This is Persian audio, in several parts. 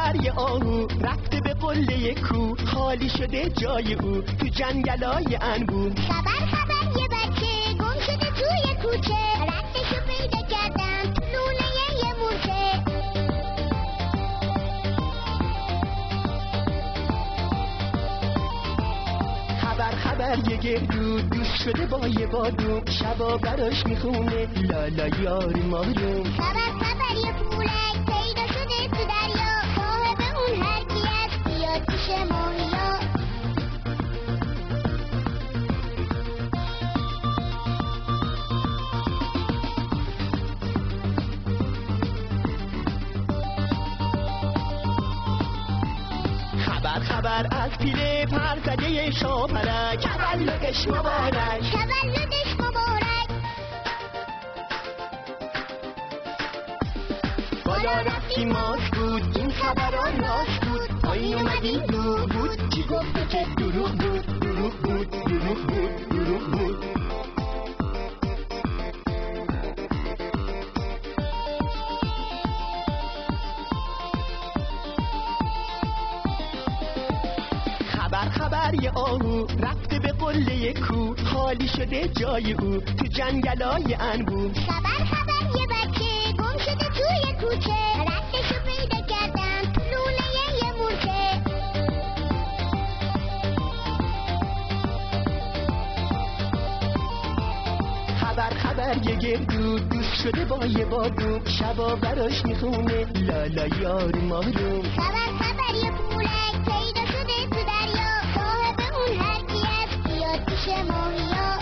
خبر یه آهو رفته به قله کو، خالی شده جای او تو جنگلای انبوه. خبر یه بچه گم شده توی کوچه، ردشو پیدا کردم تو لونه یه مورچه. خبر یه گردو دوست شده با یه بادو، شبا براش میخونه لالا یار مارو. خبر یه پولک پیدا شده تو دریا، صاحب اون هر کی است بیاد پیش ماهیا. خبر از پیله پرزده شاپرک، تولدش مبارک. بالا رفتی ماش بود این خبران راست بود، پایین اومدی دور بود چی گفتی که دروغ بود. خبر یه آهو رفته به قله کو، خالی شده جای او تو جنگلای انبوه. خبر یه بچه گم شده توی کوچه، ردشو پیدا کردم تو لونه یه مورچه. خبر یه گردو دوست شده با یه بادو، شبا براش میخونه لالا یار مارو. خبر یه پولک پیدا شده تو دریا، صاحب اون هر کی است بیاد پیش ماهیا.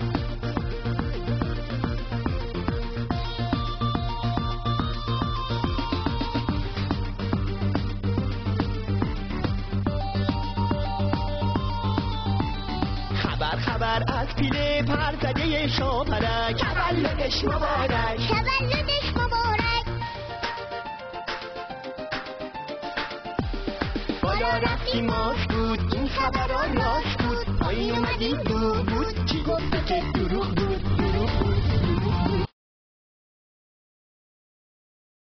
خبر از پیله پرزده شاپرک، تولدش مبارک. بالا رفتی ماش بود این خبران راست بود، پایین اومدی دور بود چی گفته که دروغ